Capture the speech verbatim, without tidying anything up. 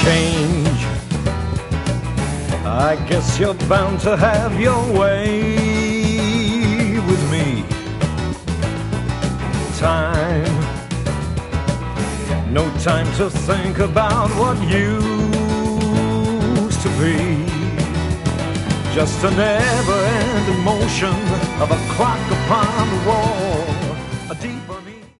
change. I guess you're bound to have your way with me. Time, no time to think about what used to be. Just a never-ending motion of a clock upon the wall, a deep